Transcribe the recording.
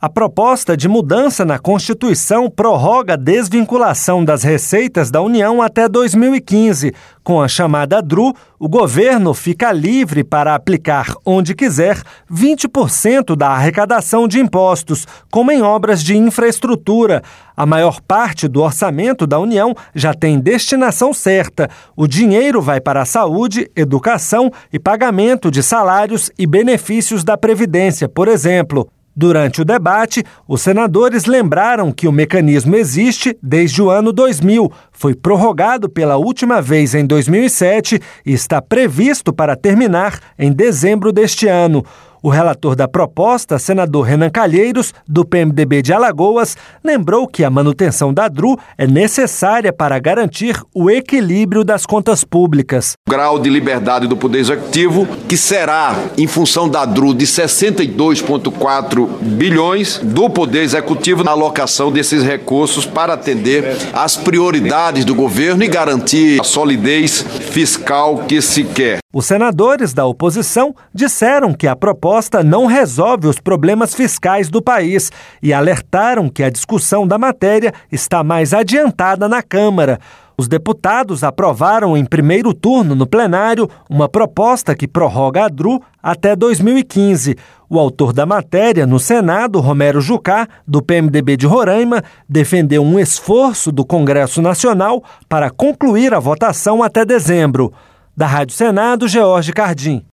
A proposta de mudança na Constituição prorroga a desvinculação das receitas da União até 2015. Com a chamada DRU, o governo fica livre para aplicar onde quiser 20% da arrecadação de impostos, como em obras de infraestrutura. A maior parte do orçamento da União já tem destinação certa. O dinheiro vai para a saúde, educação e pagamento de salários e benefícios da Previdência, por exemplo. Durante o debate, os senadores lembraram que o mecanismo existe desde o ano 2000, foi prorrogado pela última vez em 2007 e está previsto para terminar em dezembro deste ano. O relator da proposta, senador Renan Calheiros, do PMDB de Alagoas, lembrou que a manutenção da DRU é necessária para garantir o equilíbrio das contas públicas. O grau de liberdade do Poder Executivo, que será, em função da DRU, de 62,4 bilhões do Poder Executivo na alocação desses recursos para atender às prioridades do governo e garantir a solidez fiscal que se quer. Os senadores da oposição disseram que a proposta não resolve os problemas fiscais do país e alertaram que a discussão da matéria está mais adiantada na Câmara. Os deputados aprovaram em primeiro turno no plenário uma proposta que prorroga a DRU até 2015. O autor da matéria no Senado, Romero Jucá, do PMDB de Roraima, defendeu um esforço do Congresso Nacional para concluir a votação até dezembro. Da Rádio Senado, George Cardim.